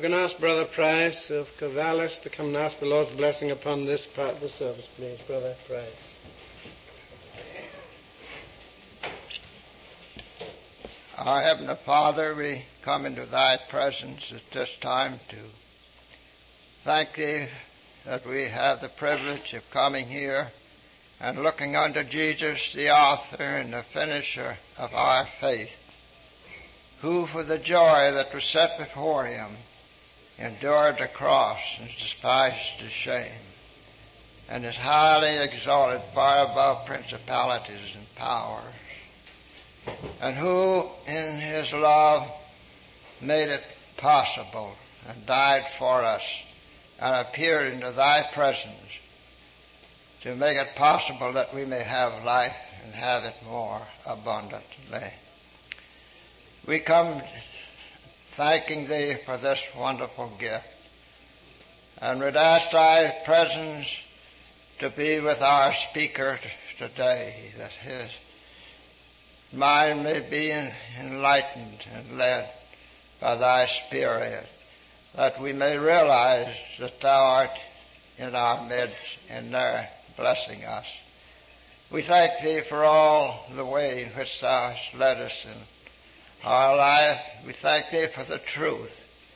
We're going to ask Brother Price of Corvallis to come and ask the Lord's blessing upon this part of the service, please. Brother Price. Our Heavenly Father, we come into Thy presence at this time to thank Thee that we have the privilege of coming here and looking unto Jesus, the author and the finisher of our faith, who for the joy that was set before Him endured the cross and despised the shame, and is highly exalted far above principalities and powers, and who in His love made it possible and died for us and appeared into Thy presence to make it possible that we may have life and have it more abundantly. We come thanking Thee for this wonderful gift, and would ask Thy presence to be with our speaker today, that his mind may be enlightened and led by Thy Spirit, that we may realize that Thou art in our midst and there blessing us. We thank Thee for all the way in which Thou hast led us in our life. We thank Thee for the truth.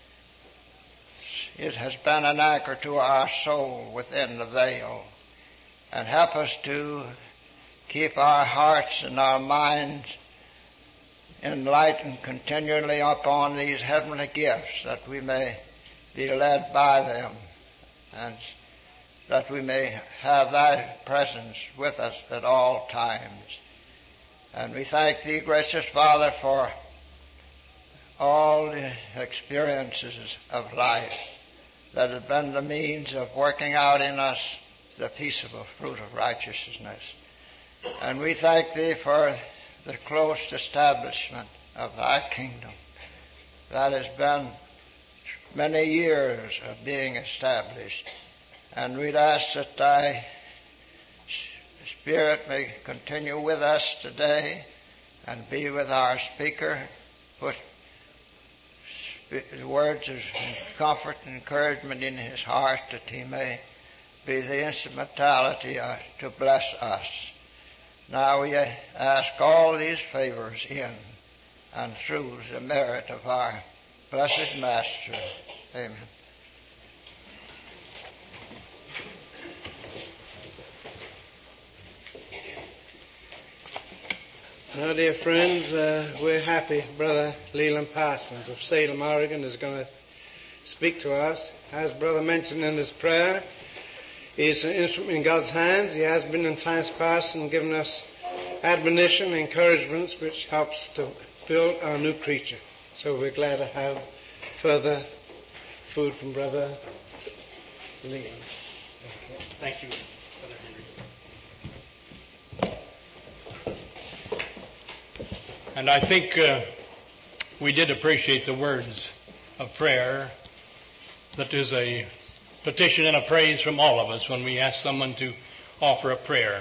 It has been an anchor to our soul within the veil, and help us to keep our hearts and our minds enlightened continually upon these heavenly gifts, that we may be led by them, and that we may have Thy presence with us at all times. And we thank Thee, gracious Father, for all the experiences of life that have been the means of working out in us the peaceable fruit of righteousness. And we thank Thee for the close establishment of Thy kingdom that has been many years of being established. And we'd ask that Thy Spirit may continue with us today and be with our speaker, put words of comfort and encouragement in his heart, that he may be the instrumentality to bless us. Now we ask all these favors in and through the merit of our blessed Master. Amen. Now, dear friends, we're happy Brother Leland Parsons of Salem, Oregon is going to speak to us. As Brother mentioned in his prayer, he's an instrument in God's hands. He has been in times past and given us admonition and encouragements which helps to build our new creature. So we're glad to have further food from Brother Leland. Thank you. And I think we did appreciate the words of prayer. That is a petition and a praise from all of us when we ask someone to offer a prayer.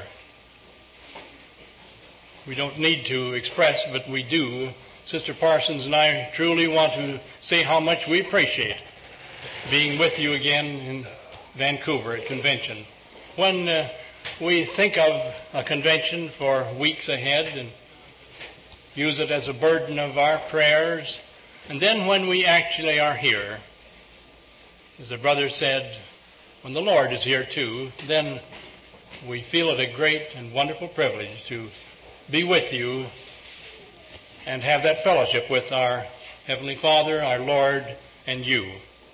We don't need to express, but we do. Sister Parsons and I truly want to say how much we appreciate being with you again in Vancouver at convention. When we think of a convention for weeks ahead and use it as a burden of our prayers. And then when we actually are here, as the brother said, when the Lord is here too, then we feel it a great and wonderful privilege to be with you and have that fellowship with our Heavenly Father, our Lord, and you.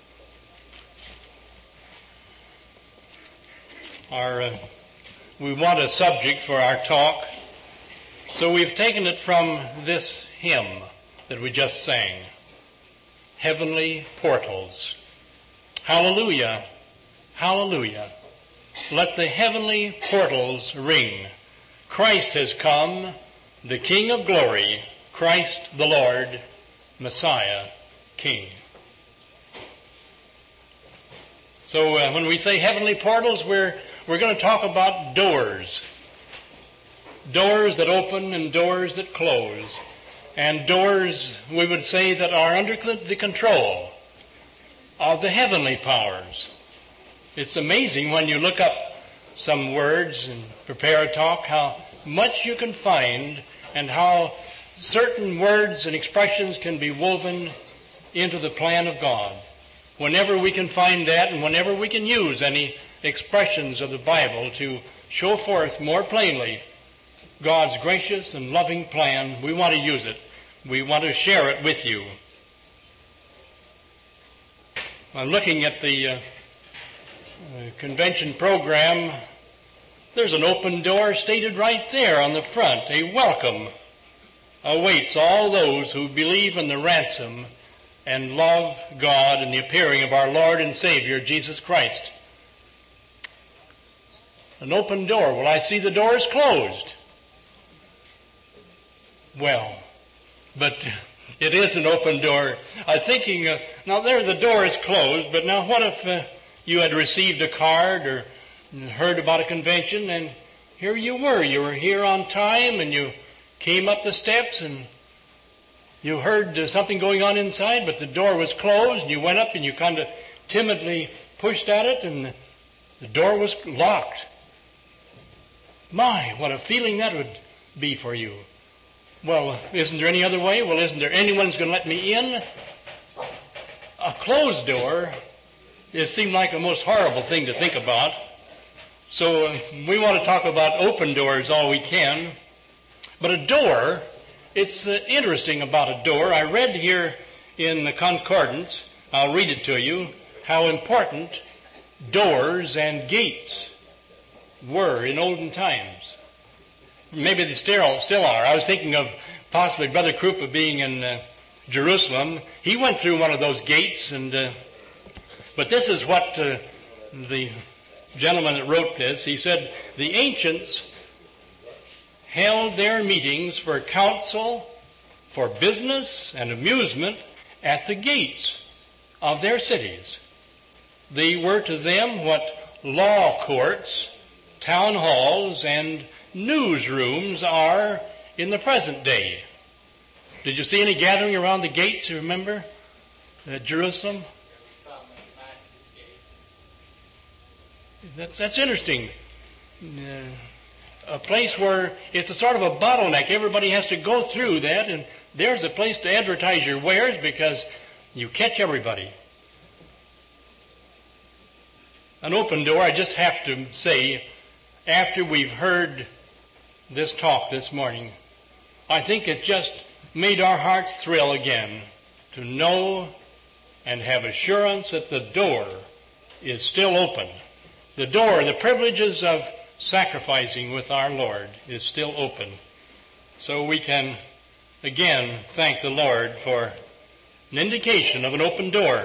We want a subject for our talk. So we've taken it from this hymn that we just sang, Heavenly Portals. Hallelujah, hallelujah. Let the heavenly portals ring. Christ has come, the King of glory, Christ the Lord, Messiah, King. So when we say heavenly portals, we're going to talk about doors. Doors that open and doors that close. And doors, we would say, that are under the control of the heavenly powers. It's amazing when you look up some words and prepare a talk, how much you can find and how certain words and expressions can be woven into the plan of God. Whenever we can find that and whenever we can use any expressions of the Bible to show forth more plainly God's gracious and loving plan, we want to use it. We want to share it with you. I'm looking at the convention program. There's an open door stated right there on the front. A welcome awaits all those who believe in the ransom and love God and the appearing of our Lord and Savior, Jesus Christ. An open door. Well, I see the door is closed. Well, but it is an open door. I'm thinking, now there the door is closed, but now what if you had received a card or heard about a convention, and here you were here on time, and you came up the steps, and you heard something going on inside, but the door was closed, and you went up and you kind of timidly pushed at it, and the door was locked. My, what a feeling that would be for you. Well, isn't there any other way? Well, isn't there anyone who's going to let me in? A closed door, it seemed like a most horrible thing to think about. So we want to talk about open doors all we can. But a door, it's interesting about a door. I read here in the Concordance, I'll read it to you, how important doors and gates were in olden times. Maybe they still are. I was thinking of possibly Brother Krupa being in Jerusalem. He went through one of those gates, but this is what the gentleman that wrote this, he said, the ancients held their meetings for counsel, for business and amusement at the gates of their cities. They were to them what law courts, town halls, and newsrooms are in the present day. Did you see any gathering around the gates, you remember, at Jerusalem? That's interesting. A place where it's a sort of a bottleneck. Everybody has to go through that, and there's a place to advertise your wares because you catch everybody. An open door, I just have to say, after we've heard this talk this morning, I think it just made our hearts thrill again to know and have assurance that the door is still open. The door, the privileges of sacrificing with our Lord is still open. So we can again thank the Lord for an indication of an open door.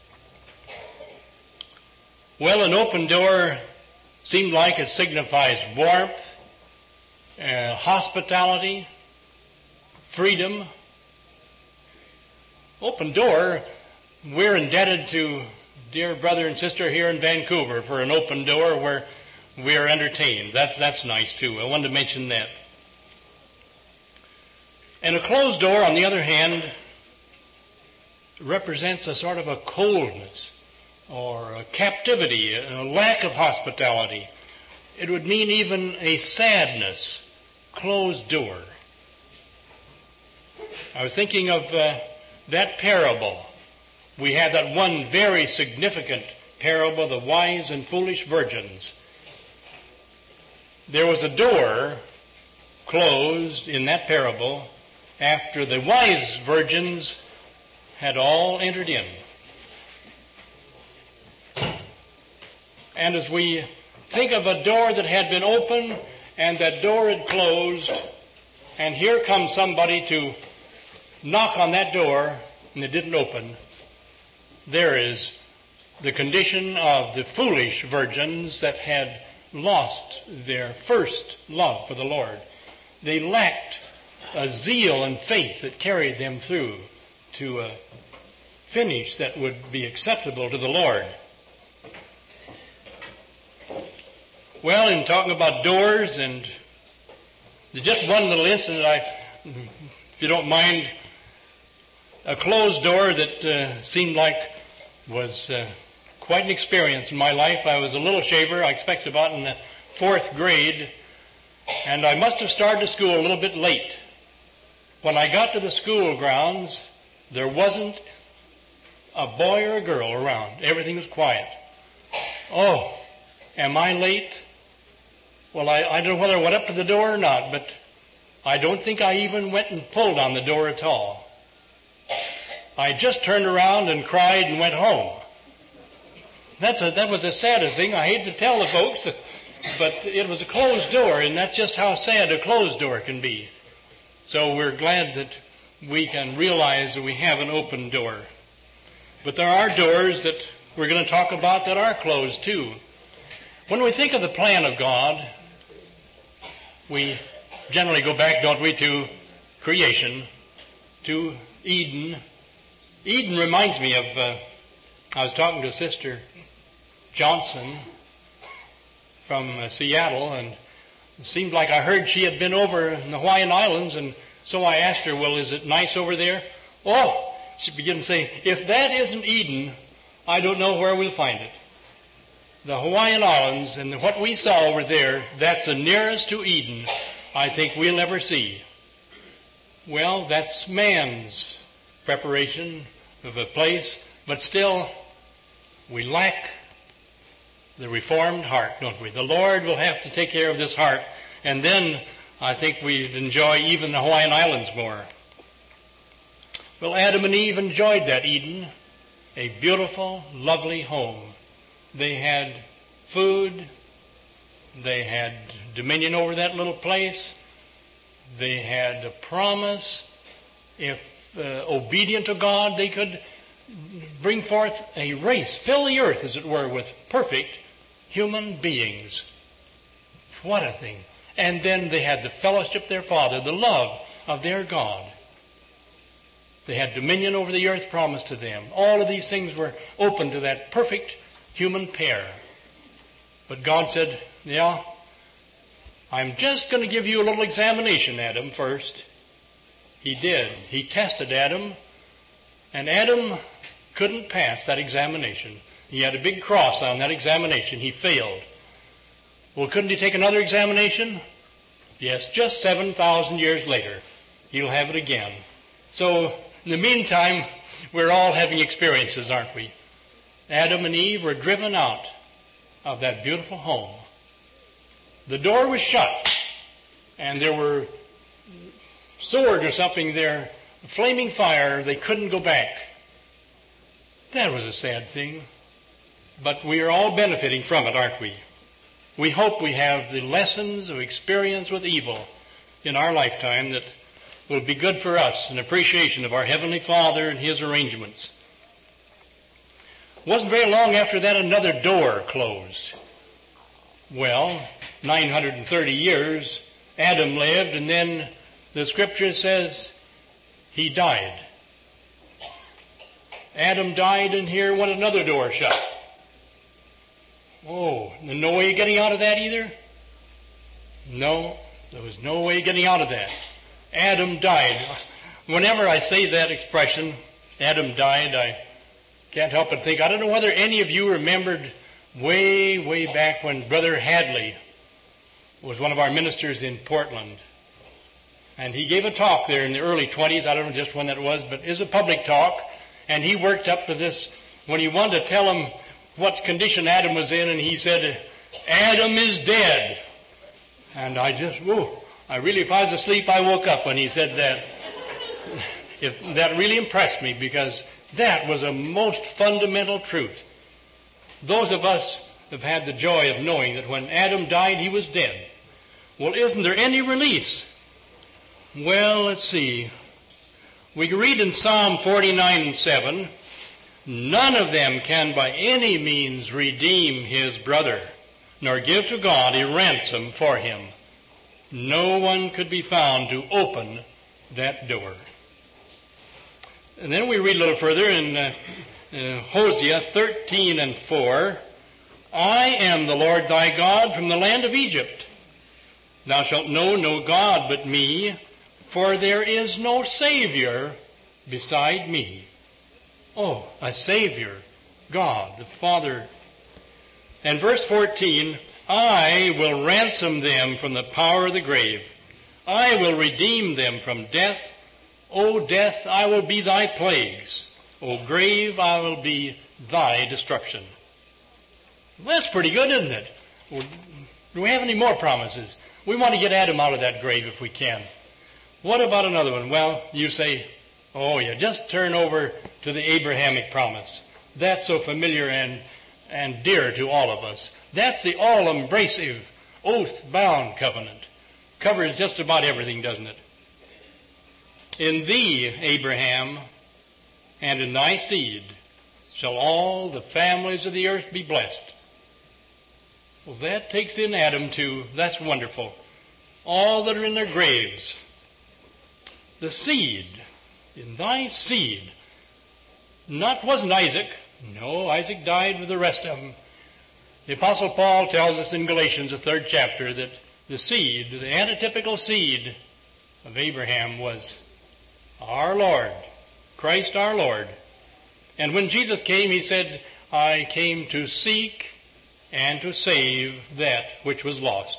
Well, an open door seemed like it signifies warmth, hospitality, freedom. Open door, we're indebted to dear brother and sister here in Vancouver for an open door where we are entertained. That's nice too. I wanted to mention that. And a closed door, on the other hand, represents a sort of a coldness or a captivity, a lack of hospitality. It would mean even a sadness, closed door. I was thinking of that parable. We had that one very significant parable, the wise and foolish virgins. There was a door closed in that parable after the wise virgins had all entered in. And as we think of a door that had been open and that door had closed, and here comes somebody to knock on that door and it didn't open, there is the condition of the foolish virgins that had lost their first love for the Lord. They lacked a zeal and faith that carried them through to a finish that would be acceptable to the Lord. Well, in talking about doors, and just one little incident, if you don't mind, a closed door that seemed like was quite an experience in my life. I was a little shaver, I expect about in the 4th grade, and I must have started school a little bit late. When I got to the school grounds, there wasn't a boy or a girl around. Everything was quiet. Oh, am I late? Well, I don't know whether I went up to the door or not, but I don't think I even went and pulled on the door at all. I just turned around and cried and went home. That was the saddest thing. I hate to tell the folks, but it was a closed door, and that's just how sad a closed door can be. So we're glad that we can realize that we have an open door. But there are doors that we're going to talk about that are closed too. When we think of the plan of God, we generally go back, don't we, to creation, to Eden. Eden reminds me of, I was talking to Sister Johnson from Seattle, and it seemed like I heard she had been over in the Hawaiian Islands, and so I asked her, well, is it nice over there? Oh, she began to say, if that isn't Eden, I don't know where we'll find it. The Hawaiian Islands and what we saw over there, that's the nearest to Eden I think we'll ever see. Well, that's man's preparation of a place, but still we lack the reformed heart, don't we? The Lord will have to take care of this heart, and then I think we'd enjoy even the Hawaiian Islands more. Well, Adam and Eve enjoyed that Eden, a beautiful, lovely home. They had food. They had dominion over that little place. They had a promise. If obedient to God, they could bring forth a race, fill the earth, as it were, with perfect human beings. What a thing. And then they had the fellowship of their Father, the love of their God. They had dominion over the earth promised to them. All of these things were open to that perfect human pair. But God said, yeah, I'm just going to give you a little examination, Adam, first. He did. He tested Adam, and Adam couldn't pass that examination. He had a big cross on that examination. He failed. Well, couldn't he take another examination? Yes, just 7,000 years later, he'll have it again. So, in the meantime, we're all having experiences, aren't we? Adam and Eve were driven out of that beautiful home. The door was shut, and there were sword or something there, flaming fire. They couldn't go back. That was a sad thing. But we are all benefiting from it, aren't we? We hope we have the lessons of experience with evil in our lifetime that will be good for us, an appreciation of our Heavenly Father and His arrangements. It wasn't very long after that another door closed. Well, 930 years Adam lived, and then the Scripture says he died. Adam died, and here went another door shut. Oh, there's no way of getting out of that either? No, there was no way of getting out of that. Adam died. Whenever I say that expression, Adam died, I can't help but think, I don't know whether any of you remembered way, way back when Brother Hadley was one of our ministers in Portland. And he gave a talk there in the early 20s. I don't know just when that was, but it was a public talk. And he worked up to this when he wanted to tell him what condition Adam was in, and he said, Adam is dead. And I really, if I was asleep, I woke up when he said that. That really impressed me, because that was a most fundamental truth. Those of us have had the joy of knowing that when Adam died, he was dead. Well, isn't there any release? Well, let's see. We can read in Psalm 49:7, none of them can by any means redeem his brother, nor give to God a ransom for him. No one could be found to open that door. And then we read a little further in Hosea 13:4, I am the Lord thy God from the land of Egypt. Thou shalt know no God but me, for there is no Savior beside me. Oh, a Savior God, the Father. And verse 14, I will ransom them from the power of the grave. I will redeem them from death. O death, I will be thy plagues. O grave, I will be thy destruction. Well, that's pretty good, isn't it? Well, do we have any more promises? We want to get Adam out of that grave if we can. What about another one? Well, you say, oh yeah, just turn over to the Abrahamic promise. That's so familiar and dear to all of us. That's the all-embracing, oath-bound covenant. Covers just about everything, doesn't it? In thee, Abraham, and in thy seed shall all the families of the earth be blessed. Well, that takes in Adam too. That's wonderful. All that are in their graves. The seed, in thy seed. Wasn't Isaac. No, Isaac died with the rest of them. The Apostle Paul tells us in Galatians, the 3rd chapter, that the seed, the antitypical seed of Abraham was our Lord, Christ our Lord. And when Jesus came, he said, I came to seek and to save that which was lost.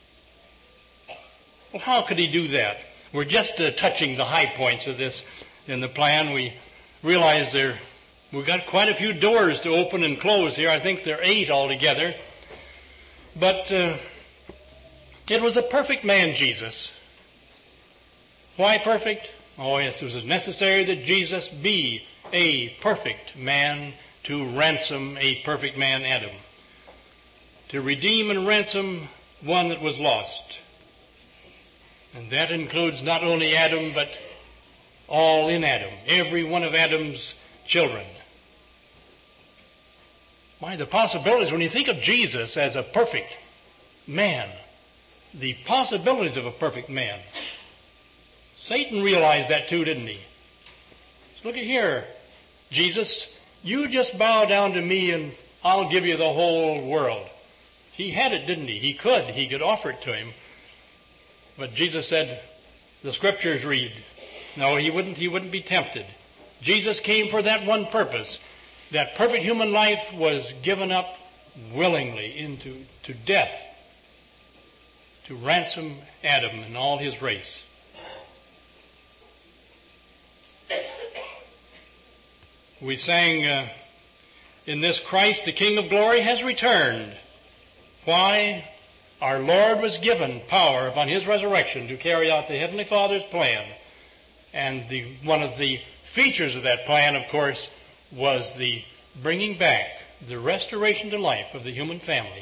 Well, how could he do that? We're just touching the high points of this in the plan. We realize we've got quite a few doors to open and close here. I think there are 8 altogether. But it was a perfect man, Jesus. Why perfect? Oh, yes, it was necessary that Jesus be a perfect man to ransom a perfect man, Adam. To redeem and ransom one that was lost. And that includes not only Adam, but all in Adam, every one of Adam's children. Why, the possibilities, when you think of Jesus as a perfect man, the possibilities of a perfect man. Satan realized that too, didn't he? So look at here. Jesus, you just bow down to me and I'll give you the whole world. He had it, didn't he? He could offer it to him. But Jesus said, the scriptures read. No, he wouldn't be tempted. Jesus came for that one purpose. That perfect human life was given up willingly into death to ransom Adam and all his race. We sang in this, Christ, the King of glory, has returned. Why? Our Lord was given power upon his resurrection to carry out the Heavenly Father's plan. And one of the features of that plan, of course, was the bringing back, the restoration to life of the human family.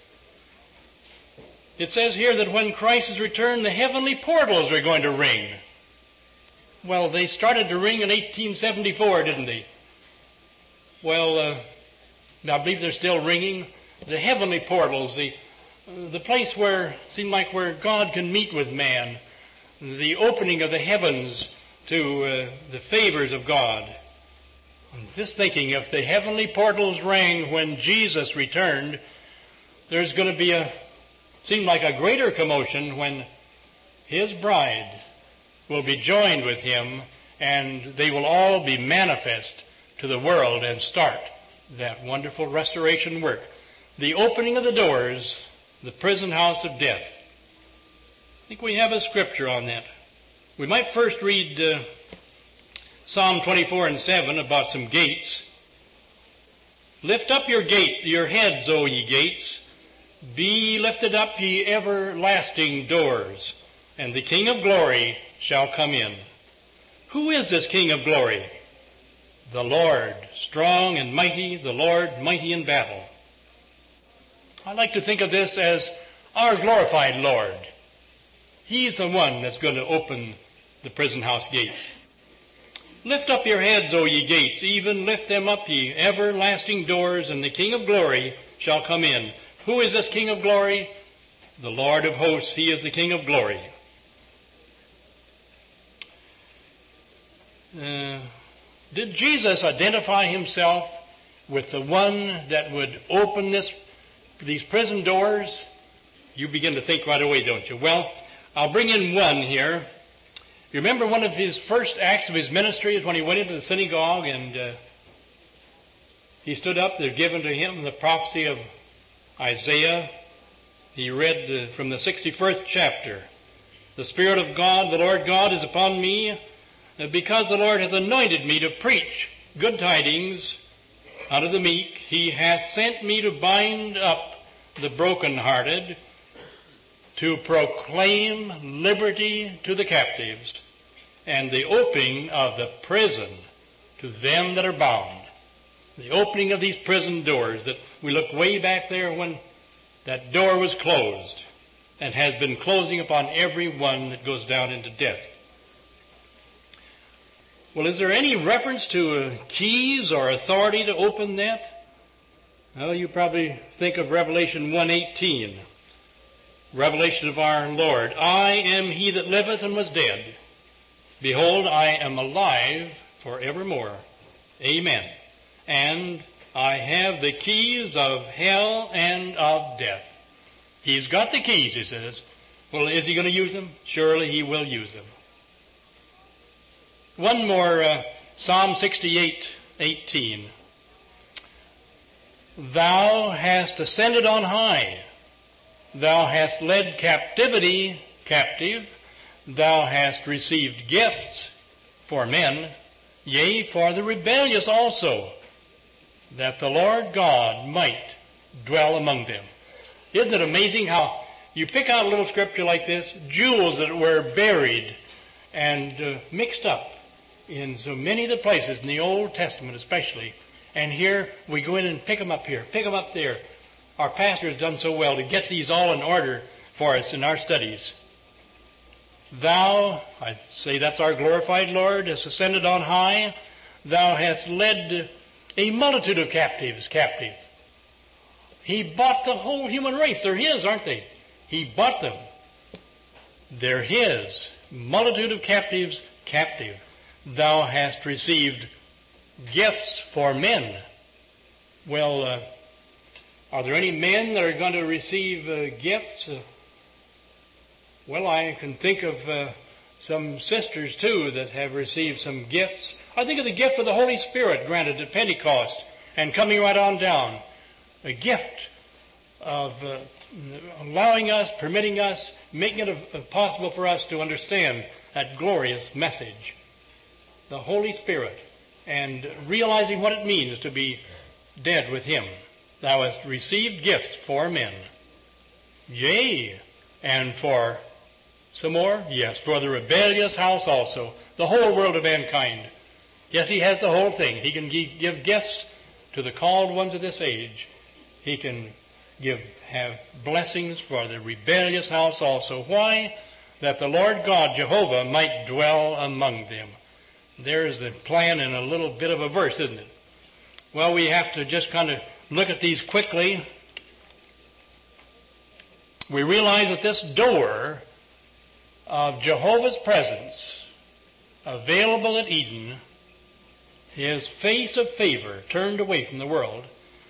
It says here that when Christ is returned, the heavenly portals are going to ring. Well, they started to ring in 1874, didn't they? Well, I believe they're still ringing. The heavenly portals, the place where, seemed like where God can meet with man, the opening of the heavens to the favors of God. And just thinking, if the heavenly portals rang when Jesus returned, there's going to be seemed like a greater commotion when his bride will be joined with him and they will all be manifest to the world and start that wonderful restoration work. The opening of the doors, the prison house of death. I think we have a scripture on that. We might first read Psalm 24:7 about some gates. Lift up your heads, O ye gates. Be lifted up, ye everlasting doors, and the King of glory shall come in. Who is this King of glory? The Lord, strong and mighty, the Lord mighty in battle. I like to think of this as our glorified Lord. He's the one that's going to open the prison house gates. Lift up your heads, O ye gates, even lift them up, ye everlasting doors, and the King of glory shall come in. Who is this King of glory? The Lord of hosts. He is the King of glory. Did Jesus identify himself with the one that would open these prison doors? You begin to think right away, don't you? Well, I'll bring in one here. You remember one of his first acts of his ministry is when he went into the synagogue and he stood up. They're given to him the prophecy of Isaiah. He read from the 61st chapter. The Spirit of God, the Lord God, is upon me, because the Lord hath anointed me to preach good tidings unto the meek. He hath sent me to bind up the brokenhearted, to proclaim liberty to the captives, and the opening of the prison to them that are bound. The opening of these prison doors that we look way back there when that door was closed and has been closing upon every one that goes down into death. Well, is there any reference to keys or authority to open that? Well, you probably think of Revelation 1:18. Revelation of our Lord. I am he that liveth and was dead. Behold, I am alive forevermore. Amen. And I have the keys of hell and of death. He's got the keys, he says. Well, is he going to use them? Surely he will use them. One more, Psalm 68:18. Thou hast ascended on high. Thou hast led captivity captive. Thou hast received gifts for men, yea, for the rebellious also, that the Lord God might dwell among them. Isn't it amazing how you pick out a little scripture like this, jewels that were buried and mixed up in so many of the places in the Old Testament especially, and here we go in and pick them up here, pick them up there. Our pastor has done so well to get these all in order for us in our studies. Thou, I say that's our glorified Lord, hast ascended on high. Thou hast led a multitude of captives captive. He bought the whole human race. They're his, aren't they? He bought them. They're his. Multitude of captives captive. Thou hast received gifts for men. Well, are there any men that are going to receive gifts? Well, I can think of some sisters, too, that have received some gifts. I think of the gift of the Holy Spirit granted at Pentecost and coming right on down. A gift of allowing us, permitting us, making it possible for us to understand that glorious message. The Holy Spirit, and realizing what it means to be dead with Him. Thou hast received gifts for men. Yea, and for some more? Yes, for the rebellious house also, the whole world of mankind. Yes, He has the whole thing. He can give gifts to the called ones of this age. He can have blessings for the rebellious house also. Why? That the Lord God, Jehovah, might dwell among them. There's the plan in a little bit of a verse, isn't it? Well, we have to just kind of look at these quickly. We realize that this door of Jehovah's presence, available at Eden, His face of favor turned away from the world.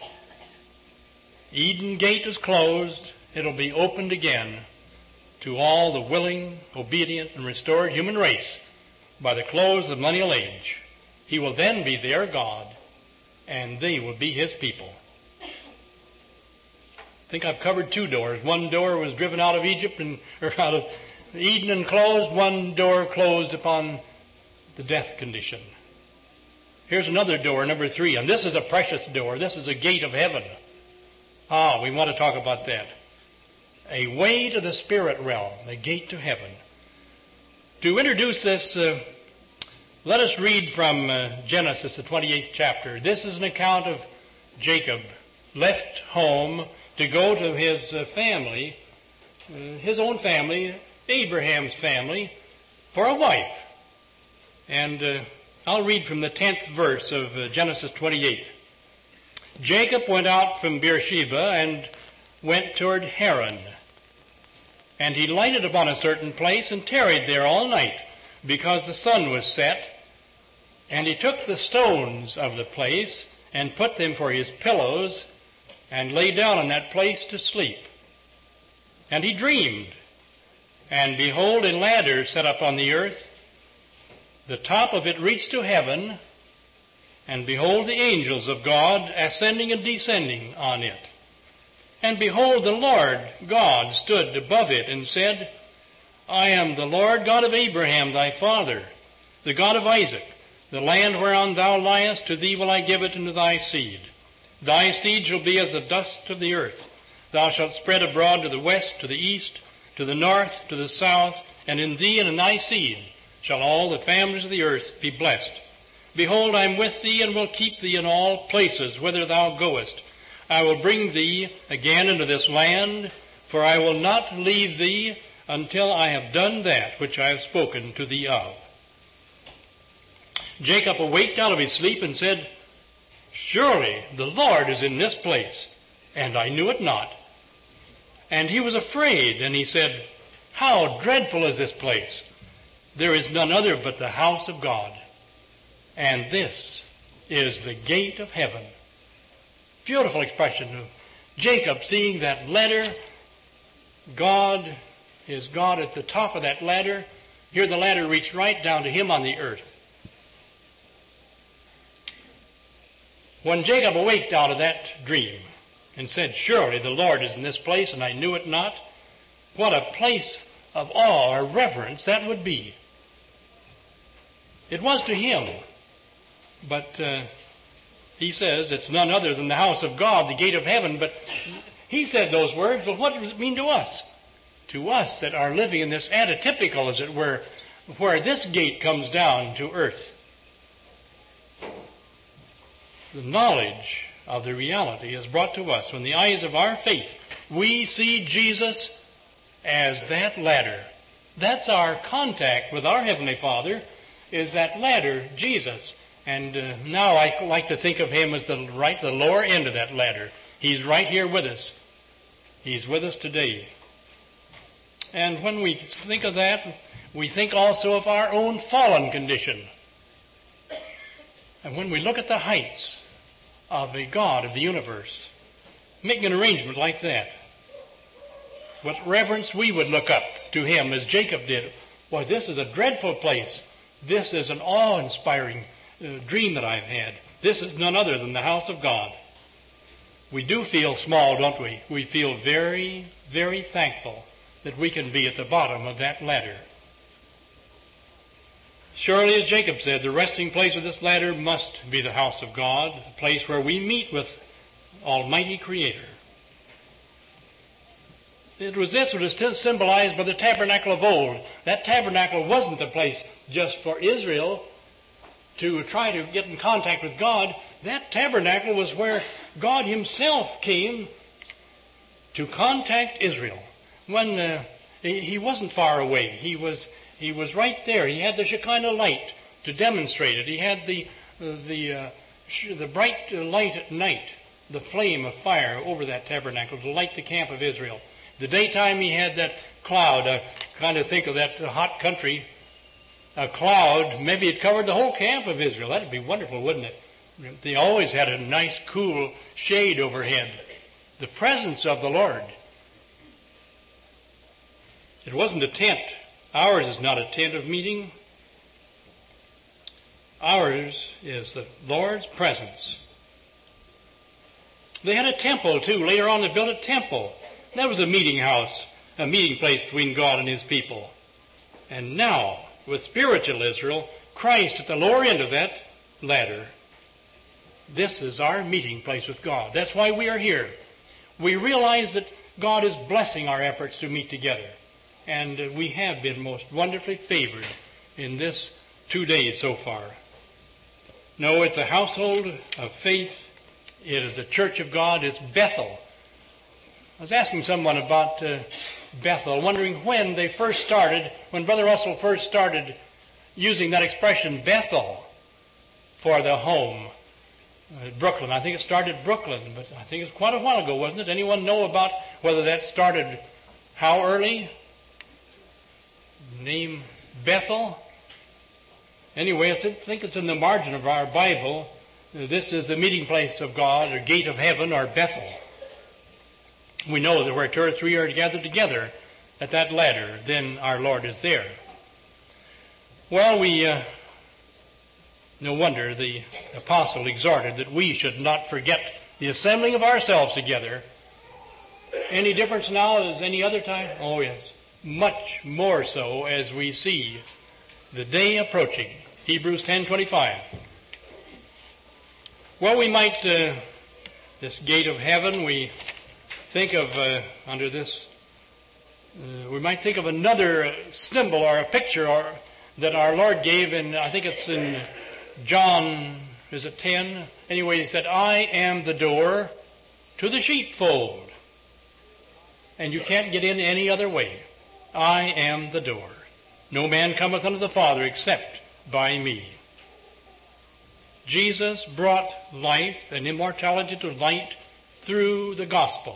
Eden gate is closed. It'll be opened again to all the willing, obedient, and restored human race by the close of the millennial age. He will then be their God, and they will be His people. I think I've covered two doors. One door was driven out of Egypt or out of Eden and closed. One door closed upon the death condition. Here's another door, number 3, and this is a precious door. This is a gate of heaven. We want to talk about that. A way to the spirit realm, a gate to heaven. To introduce this, let us read from Genesis, the 28th chapter. This is an account of Jacob, left home to go to his family, his own family, Abraham's family, for a wife. And I'll read from the 10th verse of Genesis 28. Jacob went out from Beersheba and went toward Haran. And he lighted upon a certain place and tarried there all night, because the sun was set. And he took the stones of the place and put them for his pillows, and lay down in that place to sleep. And he dreamed, and behold, a ladder set up on the earth. The top of it reached to heaven, And behold, the angels of God ascending and descending on it. And behold, the Lord God stood above it and said, I am the Lord God of Abraham thy father, the God of Isaac. The land whereon thou liest, to thee will I give it, and to thy seed. Thy seed shall be as the dust of the earth. Thou shalt spread abroad to the west, to the east, to the north, to the south, and in thee and in thy seed shall all the families of the earth be blessed. Behold, I am with thee, and will keep thee in all places whither thou goest. I will bring thee again into this land, for I will not leave thee until I have done that which I have spoken to thee of. Jacob awaked out of his sleep and said, Surely the Lord is in this place, and I knew it not. And he was afraid, and he said, How dreadful is this place! There is none other but the house of God, and this is the gate of heaven. Beautiful expression of Jacob seeing that ladder. God is God at the top of that ladder. Here the ladder reached right down to him on the earth. When Jacob awaked out of that dream and said, Surely the Lord is in this place, and I knew it not, what a place of awe or reverence that would be. It was to him, but he says it's none other than the house of God, the gate of heaven. But he said those words, but what does it mean to us? To us that are living in this antitypical, as it were, where this gate comes down to earth. The knowledge of the reality is brought to us. When the eyes of our faith, we see Jesus as that ladder. That's our contact with our Heavenly Father, is that ladder, Jesus. And now I like to think of him as the lower end of that ladder. He's right here with us. He's with us today. And when we think of that, we think also of our own fallen condition. And when we look at the heights of a God of the universe, making an arrangement like that, what reverence we would look up to him as Jacob did. Boy, this is a dreadful place. This is an awe-inspiring dream that I've had. This is none other than the house of God. We do feel small, don't we? We feel very, very thankful that we can be at the bottom of that ladder. Surely, as Jacob said, the resting place of this ladder must be the house of God, the place where we meet with Almighty Creator. It was this which was symbolized by the tabernacle of old. That tabernacle wasn't a place just for Israel to try to get in contact with God. That tabernacle was where God himself came to contact Israel. When he wasn't far away, he was right there. He had the Shekinah light to demonstrate it. He had the bright light at night, the flame of fire over that tabernacle to light the camp of Israel. The daytime he had that cloud. I kind of think of that hot country. A cloud, maybe it covered the whole camp of Israel. That'd be wonderful, wouldn't it? They always had a nice, cool shade overhead. The presence of the Lord. It wasn't a tent. Ours is not a tent of meeting. Ours is the Lord's presence. They had a temple, too. Later on, they built a temple. That was a meeting house, a meeting place between God and his people. And now, with spiritual Israel, Christ at the lower end of that ladder, this is our meeting place with God. That's why we are here. We realize that God is blessing our efforts to meet together. And we have been most wonderfully favored in this 2 days so far. No, it's a household of faith. It is a church of God. It's Bethel. I was asking someone about Bethel, wondering when they first started, when Brother Russell first started using that expression, Bethel, for the home. Brooklyn. I think it started Brooklyn, but I think it's quite a while ago, wasn't it? Anyone know about whether that started how early? Name Bethel? Anyway, I think it's in the margin of our Bible. This is the meeting place of God, or gate of heaven, or Bethel. We know that where 2 or 3 are gathered together at that ladder, then our Lord is there. Well, we No wonder the apostle exhorted that we should not forget the assembling of ourselves together. Any difference now as any other time? Oh, yes. Much more so as we see the day approaching. Hebrews 10:25. Well, we might, this gate of heaven, we think of, under this, we might think of another symbol or a picture that our Lord gave in, I think it's in John, is it 10? Anyway, he said, I am the door to the sheepfold. And you can't get in any other way. I am the door. No man cometh unto the Father except by me. Jesus brought life and immortality to light through the gospel.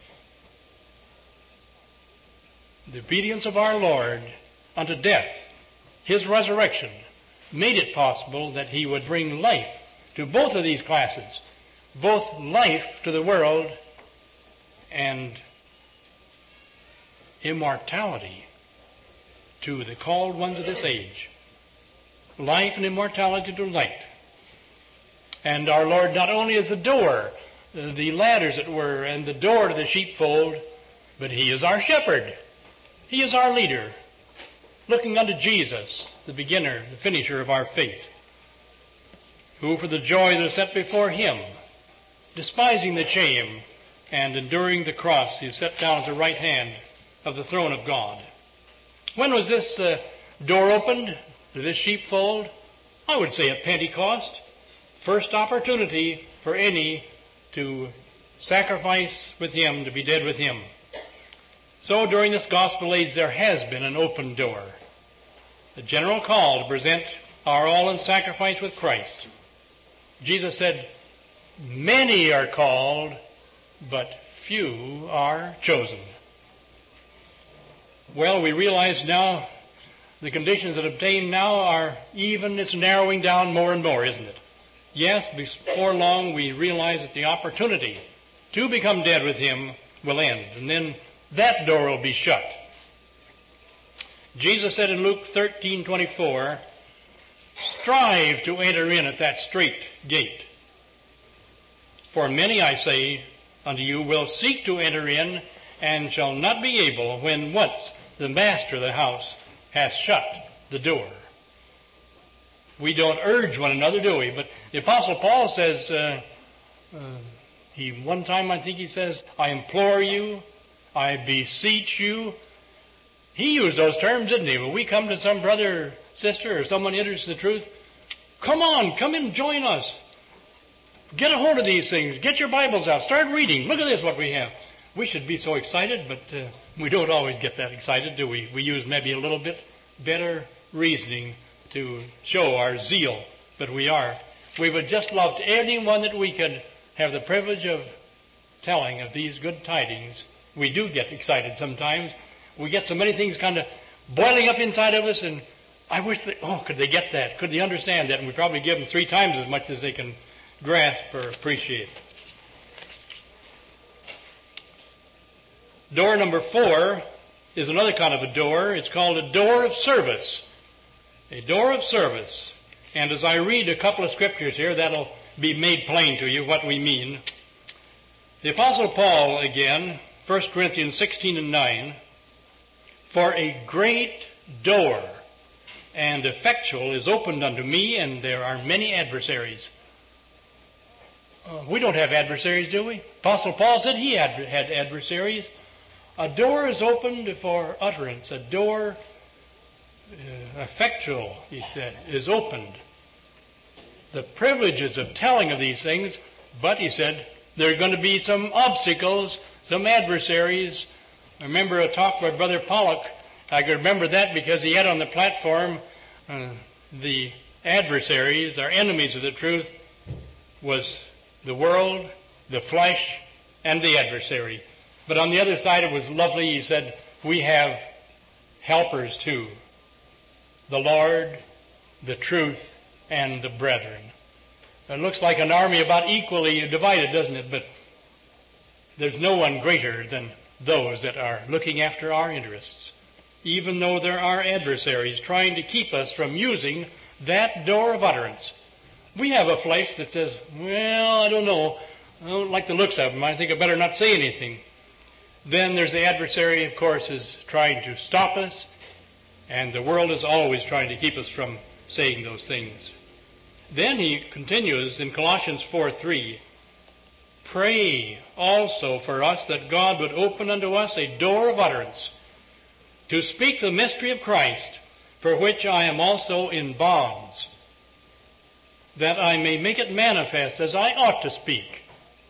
The obedience of our Lord unto death, his resurrection, made it possible that he would bring life to both of these classes, both life to the world and immortality to the called ones of this age. Life and immortality to light. And our Lord not only is the door, the ladder as it were, and the door to the sheepfold, but he is our shepherd. He is our leader, looking unto Jesus, the beginner, the finisher of our faith, who for the joy that is set before him, despising the shame and enduring the cross, he is set down at the right hand of the throne of God. When was this door opened to this sheepfold? I would say at Pentecost. First opportunity for any to sacrifice with him, to be dead with him. So during this gospel age there has been an open door. The general call to present our all in sacrifice with Christ. Jesus said, many are called, but few are chosen. Well, we realize now the conditions that obtain now are even, it's narrowing down more and more, isn't it? Yes, before long we realize that the opportunity to become dead with him will end, and then that door will be shut. Jesus said in Luke 13:24, strive to enter in at that strait gate. For many, I say unto you, will seek to enter in, and shall not be able, when once the master of the house hath shut the door. We don't urge one another, do we? But the Apostle Paul says, one time I think he says, I implore you, I beseech you. He used those terms, didn't he? When we come to some brother, sister, or someone enters the truth, come on, come in, join us. Get a hold of these things. Get your Bibles out. Start reading. Look at this, what we have. We should be so excited, but we don't always get that excited, do we? We use maybe a little bit better reasoning to show our zeal, but we are. We would just love to anyone that we could have the privilege of telling of these good tidings. We do get excited sometimes. We get so many things kind of boiling up inside of us, and I wish could they get that? Could they understand that? And we probably give them 3 times as much as they can grasp or appreciate. Door number 4 is another kind of a door. It's called a door of service. A door of service. And as I read a couple of scriptures here, that'll be made plain to you what we mean. The Apostle Paul, again, 1 Corinthians 16:9, for a great door and effectual is opened unto me, and there are many adversaries. We don't have adversaries, do we? Apostle Paul said he had adversaries. A door is opened for utterance. A door effectual, he said, is opened. The privileges of telling of these things, but he said, there are going to be some obstacles, some adversaries. I remember a talk by Brother Pollock. I could remember that because he had on the platform the adversaries, our enemies of the truth, was the world, the flesh, and the adversary. But on the other side it was lovely. He said, we have helpers too. The Lord, the truth, and the brethren. It looks like an army about equally divided, doesn't it? But there's no one greater than those that are looking after our interests. Even though there are adversaries trying to keep us from using that door of utterance, We have a flesh that says, well, I don't know. I don't like the looks of them. I think I better not say anything. Then there's the adversary, of course, is trying to stop us. And the world is always trying to keep us from saying those things. Then he continues in Colossians 4:3, pray also for us that God would open unto us a door of utterance to speak the mystery of Christ, for which I am also in bonds, that I may make it manifest as I ought to speak.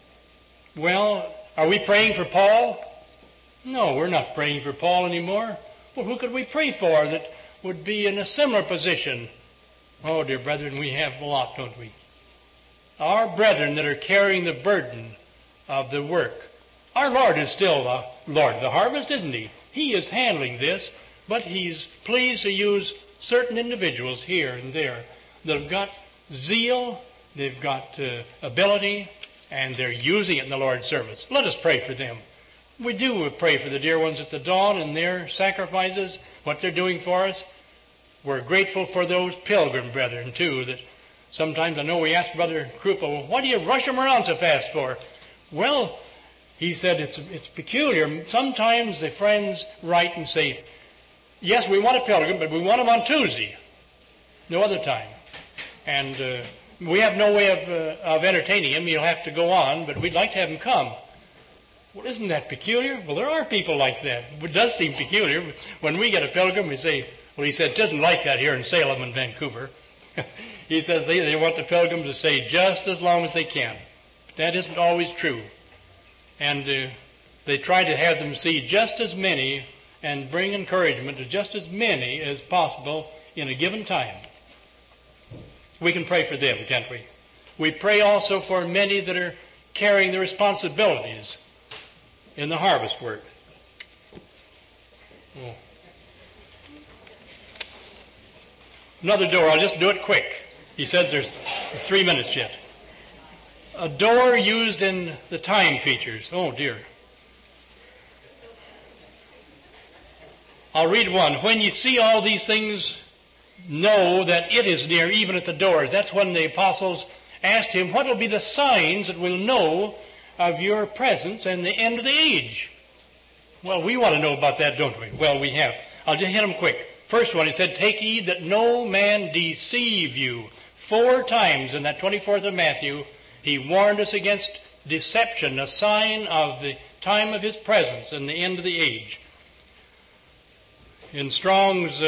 Well, are we praying for Paul? No, we're not praying for Paul anymore. Well, who could we pray for that would be in a similar position? Oh, dear brethren, we have a lot, don't we? Our brethren that are carrying the burden of the work. Our Lord is still the Lord of the harvest, isn't he? He is handling this, but he's pleased to use certain individuals here and there that have got zeal, they've got ability, and they're using it in the Lord's service. Let us pray for them. We do pray for the dear ones at the dawn and their sacrifices, what they're doing for us. We're grateful for those pilgrim brethren, too, that sometimes I know we ask Brother Krupa, well, why do you rush them around so fast for? Well, he said it's peculiar. Sometimes the friends write and say, yes, we want a pilgrim, but we want him on Tuesday, no other time. And we have no way of entertaining him. He'll have to go on, but we'd like to have him come. Well, isn't that peculiar? Well, there are people like that. It does seem peculiar. When we get a pilgrim, we say, well, he said, it isn't like that here in Salem and Vancouver. He says they want the pilgrim to stay just as long as they can. But that isn't always true. And they try to have them see just as many and bring encouragement to just as many as possible in a given time. We can pray for them, can't we? We pray also for many that are carrying the responsibilities in the harvest work. Oh. Another door, I'll just do it quick. He said there's 3 minutes yet. A door used in the time features. Oh, dear. I'll read one. When you see all these things, know that it is near, even at the doors. That's when the apostles asked him, what will be the signs that we'll know of your presence and the end of the age? Well, we want to know about that, don't we? Well, we have. I'll just hit them quick. First one, he said, take heed that no man deceive you. 4 times in that 24th of Matthew, he warned us against deception, a sign of the time of his presence and the end of the age. In Strong's,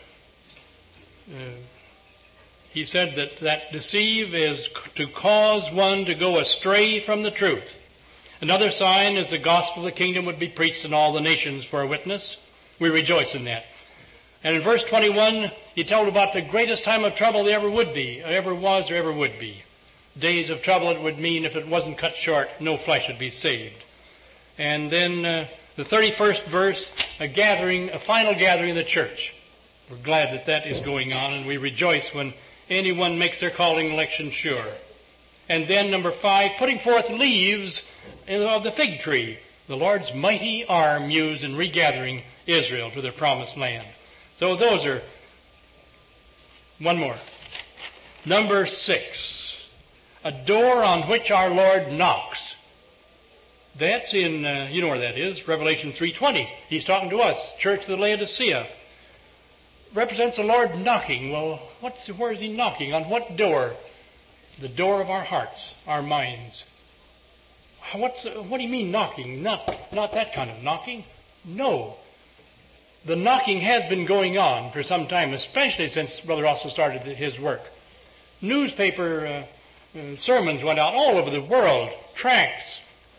he said that deceive is to cause one to go astray from the truth. Another sign is the gospel of the kingdom would be preached in all the nations for a witness. We rejoice in that. And in verse 21, he told about the greatest time of trouble there ever would be, or ever was, or ever would be. Days of trouble it would mean if it wasn't cut short, no flesh would be saved. And then the 31st verse, a final gathering of the church. We're glad that that is going on, and we rejoice when anyone makes their calling election sure. And then number 5, putting forth leaves of the fig tree, the Lord's mighty arm used in regathering Israel to their promised land. So those are, one more. Number 6, a door on which our Lord knocks. That's in, you know where that is, Revelation 3:20. He's talking to us, Church of the Laodicea. Represents the Lord knocking. Well, where is he knocking? On what door? The door of our hearts, our minds. What do you mean knocking? Not that kind of knocking. No. The knocking has been going on for some time, especially since Brother Russell started his work. Newspaper sermons went out all over the world, tracts,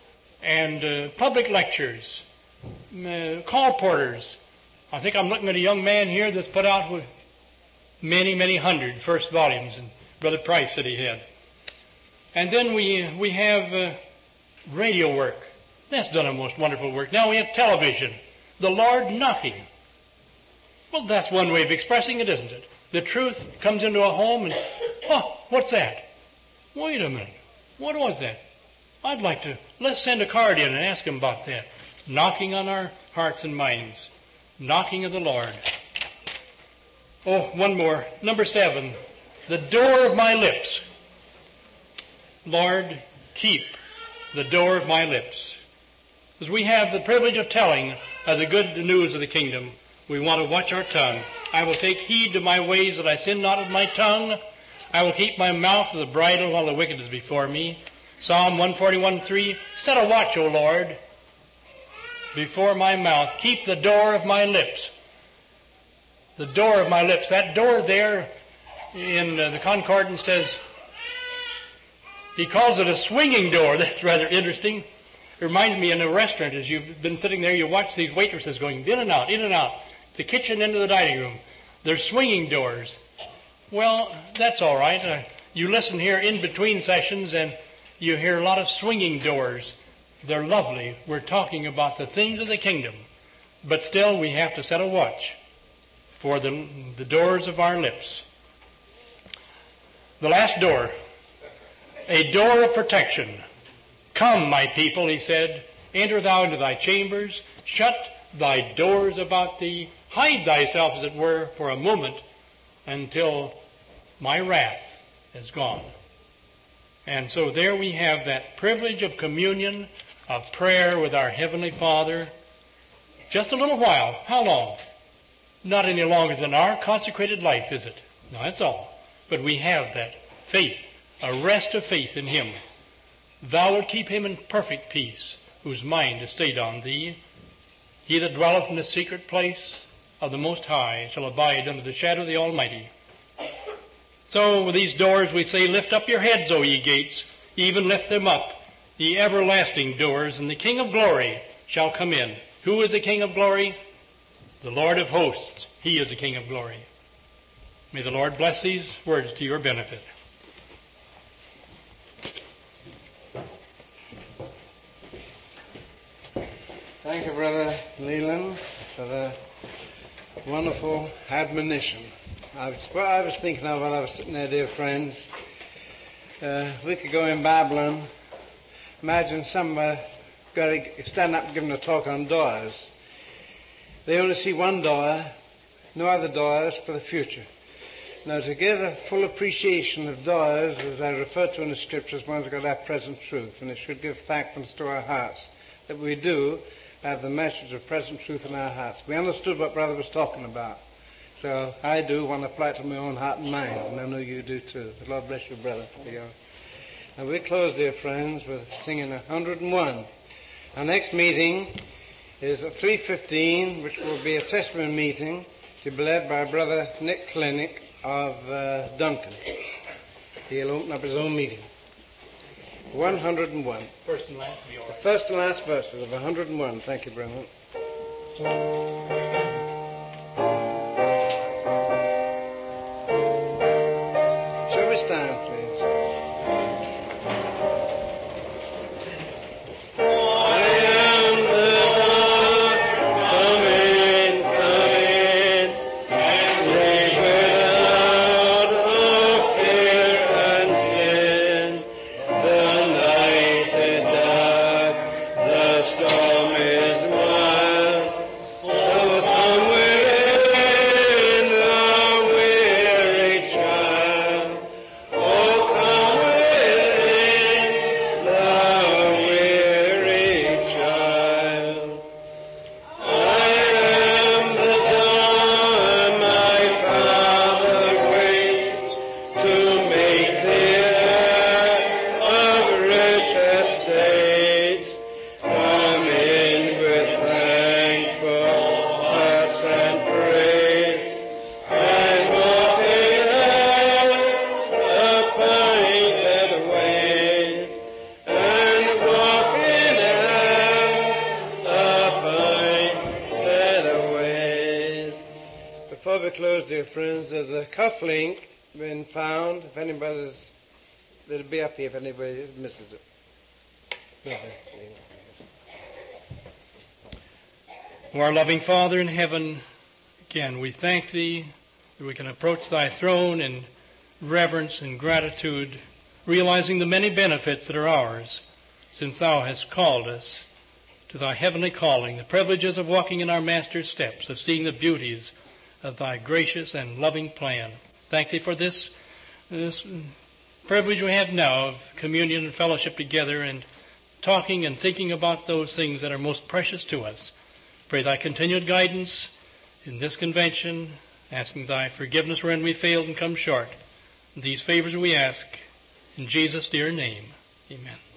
and public lectures, call porters. I think I'm looking at a young man here that's put out with many, many hundred first volumes, and Brother Price said he had. And then we have radio work. That's done a most wonderful work. Now we have television. The Lord knocking. Well, that's one way of expressing it, isn't it? The truth comes into a home and, what's that? Wait a minute. What was that? Let's send a card in and ask him about that. Knocking on our hearts and minds. Knocking of the Lord. Oh, one more. Number 7, the door of my lips. Lord, keep the door of my lips. As we have the privilege of telling of the good news of the kingdom, we want to watch our tongue. I will take heed to my ways that I sin not with my tongue. I will keep my mouth with the bridle while the wicked is before me. Psalm 141:3, set a watch, O Lord, before my mouth. Keep the door of my lips. The door of my lips. That door there in the Concordance says, he calls it a swinging door. That's rather interesting. It reminds me in a restaurant, as you've been sitting there, you watch these waitresses going in and out, the kitchen into the dining room. They're swinging doors. Well, that's all right. You listen here in between sessions and you hear a lot of swinging doors. They're lovely. We're talking about the things of the kingdom. But still, we have to set a watch for the doors of our lips. The last door, a door of protection. Come, my people, he said, enter thou into thy chambers, shut thy doors about thee, hide thyself, as it were, for a moment until my wrath is gone. And so there we have that privilege of communion, of prayer with our Heavenly Father. Just a little while. How long? Not any longer than our consecrated life, is it? No, that's all. But we have that faith, a rest of faith in Him. Thou wilt keep him in perfect peace, whose mind is stayed on thee. He that dwelleth in the secret place of the Most High shall abide under the shadow of the Almighty. So with these doors we say, lift up your heads, O ye gates, even lift them up, ye everlasting doors, and the King of glory shall come in. Who is the King of glory? The Lord of hosts. He is the King of glory. May the Lord bless these words to your benefit. Thank you, Brother Leland, for the wonderful admonition. What I was thinking of while I was sitting there, dear friends, we could go in Babylon. Imagine somebody standing up and giving a talk on doors. They only see one door, no other doors for the future. Now, to get a full appreciation of doors, as I refer to in the Scriptures, one's got that present truth, and it should give thankfulness to our hearts that we do have the message of present truth in our hearts. We understood what Brother was talking about. So I do want to apply it to my own heart and mind, and I know you do too. The Lord bless you, Brother. And we close, dear friends, with singing 101. Our next meeting is at 3:15, which will be a testimony meeting to be led by Brother Nick Clinic of Duncan. He'll open up his own meeting. 101. First and last, be all right. The first and last verses of 101. Thank you, brother. Shall we stand, please? Link been found. If anybody's, it'll be up here if anybody misses it. O our loving Father in heaven, again we thank Thee that we can approach Thy throne in reverence and gratitude, realizing the many benefits that are ours since Thou hast called us to Thy heavenly calling, the privileges of walking in our Master's steps, of seeing the beauties of Thy gracious and loving plan. Thank Thee for this privilege we have now of communion and fellowship together and talking and thinking about those things that are most precious to us. Pray thy continued guidance in this convention, asking thy forgiveness wherein we failed and come short. These favors we ask in Jesus' dear name. Amen.